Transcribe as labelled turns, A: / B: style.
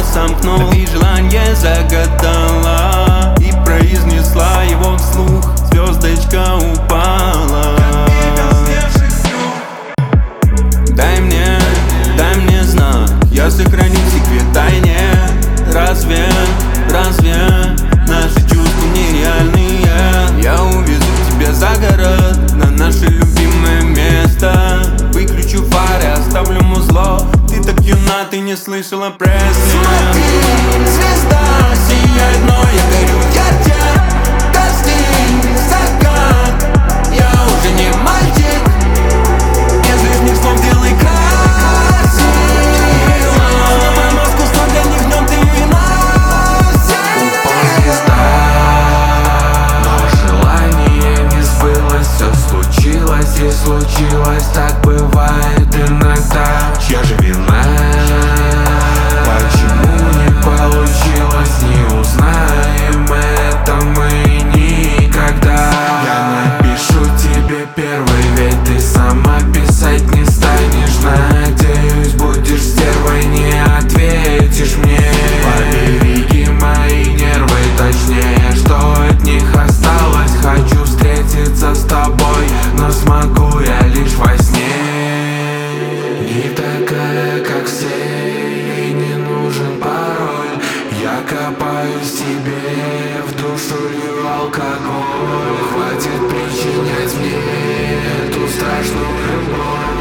A: сомкнул и желание загадала и произнесла его вслух. Звездочка упала. Дай мне знак, я сохраню секрет тайне. Разве наши чувства нереальные? Я увезу тебя за город, на наше любимое место. Выключу фары, оставлю музло. Ты так юна, ты не слышала Пресли.
B: Смотри, звезда сияет, но я горю ярче. Дожди, закат, я уже не мальчик. Без лишних слов сделай красиво. Мой мозг устал, для них днем ты
C: звезда, но желание не сбылось. Все случилось и случилось, так бывает иногда. Чья же вина? Почему не получилось? Не узнаем это мы никогда. Я напишу тебе первый, ведь ты сама писать не станешь. Надеюсь, будешь стервой, не ответишь мне. Побереги мои нервы, точнее, что от них осталось. Хочу встретиться с тобой, но смогу я лишь во сне. Не такая, как все, ей не нужен пароль. Я копаюсь тебе в душу, лью алкоголь. Хватит причинять мне эту страшную боль.